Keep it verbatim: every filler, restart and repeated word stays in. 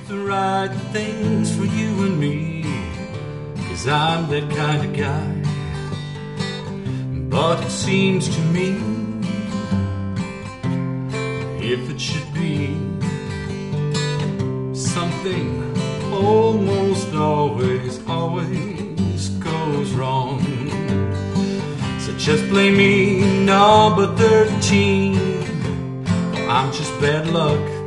the right things for you and me, 'cause I'm that kind of guy. But it seems to me, if it should be, something almost always, always goes wrong. So just blame me, number thirteen. I'm just bad luck.